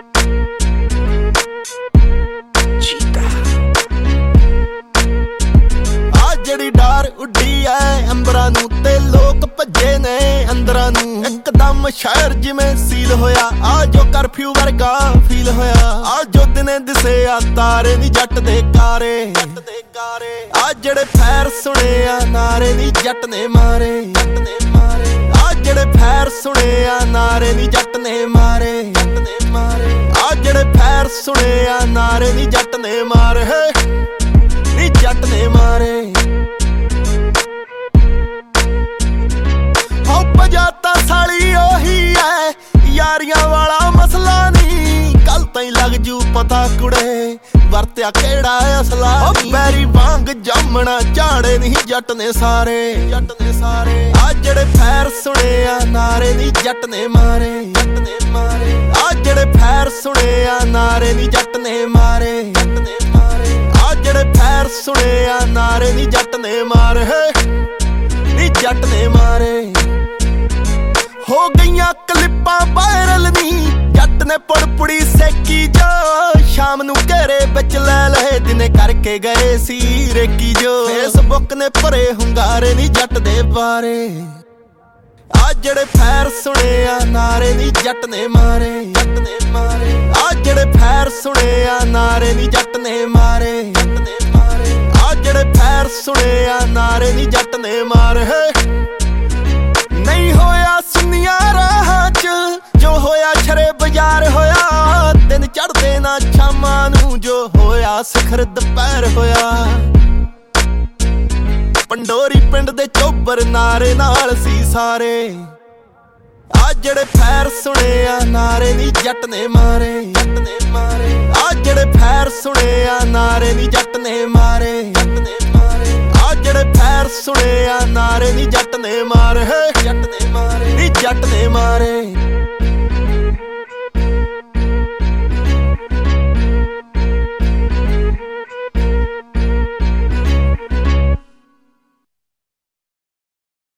ਜਿਹੜੀ ਡਾਰ ਉੱਡੀ ਐ ਅੰਬਰਾਂ ਨੂੰ ਤੇ ਲੋਕ ਭੱਜੇ ਨੇ ਅੰਦਰਾਂ ਨੂੰ ਇੱਕਦਮ ਸ਼ਹਿਰ ਜਿਵੇਂ ਸੀਲ ਹੋਇਆ ਆ ਜੋ ਕਰਫਿਊ ਵਰਗਾ ਫੀਲ ਹੋਇਆ ਆ ਜੋ ਦਿਨੇ ਦਿਸੇ ਆ ਤਾਰੇ ਨੀ ਜੱਟ ਦੇ ਕਾਰੇ ਆ ਜਿਹੜੇ ਫੈਰ ਸੁਣੇ ਆ ਨਾਰੇ ਨੀ ਜੱਟ ਨੇ ਮਾਰੇ ਆ ਜਿਹੜੇ ਫੈਰ ਸੁਣੇ ਆ ਨਾਰੇ ਨੀ ਜੱਟ ਨੇ ਮਾਰੇ ਆ ਜਿਹੜੇ ਫੈਰ ਸੁਣੇ ਆ ਨਾਰੇ ਨੀ ਜੱਟ ਨੇ ਮਾਰੇ ਨੀ ਜੱਟ ਨੇ ਮਾਰੇ ਤਾਂ ਸਾਲੀ ਉਹੀ ਐ ਯਾਰੀਆਂ ਵਾਲਾ ਮਸਲਾ ਨੀ ਕੱਲ ਤਾਈਂ ਲੱਗ ਜੂ ਪਤਾ ਕੁੜੇ ਵਰਤਿਆ ਕਿਹੜਾ ਅਸਲਾ ਬੈਰੀ ਵਾਂਗ ਜਾਮਣਾ ਝਾੜੇ ਨਹੀਂ ਜੱਟ ਨੇ ਸਾਰੇ ਆ ਜਿਹੜੇ ਫੈਰ ਸੁਣੇ ਆ ਨਾਰੇ ਨੀ ਜੱਟ ਨੇ ਮਾਰੇ ਆ ਜਿਹੜੇ ਫੈਰ ਸੁਣੇ ਆ ਨਾਰੇ ਨੀ ਜੱਟ ਨੇ ਮਾਰੇ ਆ ਜਿਹੜੇ ਫੈਰ ਸੁਣੇ ਆ ਨਾਰੇ ਨੀ ਜੱਟ ਨੇ ਮਾਰੇ ਨੀ ਜੱਟ ਨੇ ਮਾਰੇ ਹੋ ਗਈਆਂ ਕਲਿੱਪਾਂ ਵਾਇਰਲ ਨੀ ਜੱਟ ਨੇ ਪੁੜਪੁੜੀ ਸੇਕੀ ਜੋ ਸ਼ਾਮ ਨੂੰ ਘੇਰੇ ਵਿੱਚ ਲੈ ਲਏ ਦਿਨੇ ਕਰਕੇ ਗਏ ਸੀ ਰੇਕੀ ਜੋ ਫੇਸਬੁੱਕ ਨੇ ਭਰੇ ਹੁੰਗਾਰੇ ਨੀ ਜੱਟ ਦੇ ਬਾਰੇ ਆ ਜਿਹੜੇ ਫੈਰ ਸੁਣੇ ਆ ਨਾਰੇ ਨੀ ਜੱਟ ਨੇ ਮਾਰੇ ਆ ਜਿਹੜੇ ਫੈਰ ਸੁਣੇ ਆ ਨਾਰੇ ਨੀ ਜੱਟ ਨੇ ਮਾਰੇ ਆ ਜਿਹੜੇ ਫੈਰ ਸੁਣੇ ਆ ਨਾਰੇ ਨੀ ਜੱਟ ਨੇ ਮਾਰੇ ਨਹੀਂ ਹੋਇਆ ਸੁਨੀਆਂ ਰਾਹਾਂ ਚ ਜੋ ਹੋਇਆ ਸ਼ਰੇ ਬਾਜ਼ਾਰ ਹੋਇਆ ਦਿਨ ਚੜ੍ਹਦੇ ਨਾ ਸ਼ਾਮਾਂ ਨੂੰ ਜੋ ਹੋਇਆ ਸਿਖਰ ਦੁਪਹਿਰ ਹੋਇਆ ਪੰਡੋਰੀ ਪਿੰਡ ਦੇ ਚੋਬਰ ਨਾਰੇ ਨਾਲ ਸੀ ਸਾਰੇ ਆ ਜਿਹੜੇ ਫੈਰ ਸੁਣੇ ਆ ਨਾਰੇ ਨੀ ਜੱਟ ਨੇ ਮਾਰੇ ਆ ਜਿਹੜੇ ਫੈਰ ਸੁਣੇ ਆ ਨਾਰੇ ਨੀ ਜੱਟ ਨੇ ਮਾਰੇ ਆ ਜਿਹੜੇ ਫੈਰ ਸੁਣੇ ਆ ਨਾਰੇ ਨੀ ਜੱਟ ਨੇ ਮਾਰੇ ਨੀ ਜੱਟ ਨੇ ਮਾਰੇ